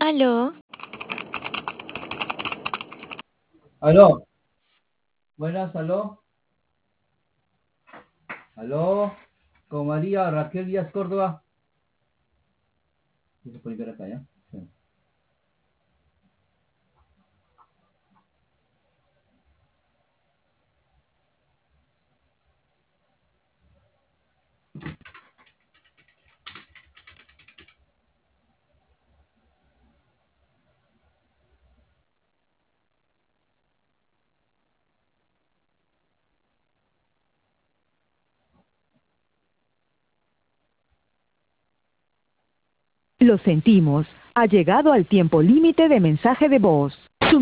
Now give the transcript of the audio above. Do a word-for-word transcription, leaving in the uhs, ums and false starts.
Aló, Aló, buenas, aló, aló, con María Raquel Díaz Córdoba. ¿Sí se puede ver acá ya? Sí. Lo sentimos. Ha llegado al tiempo límite de mensaje de voz.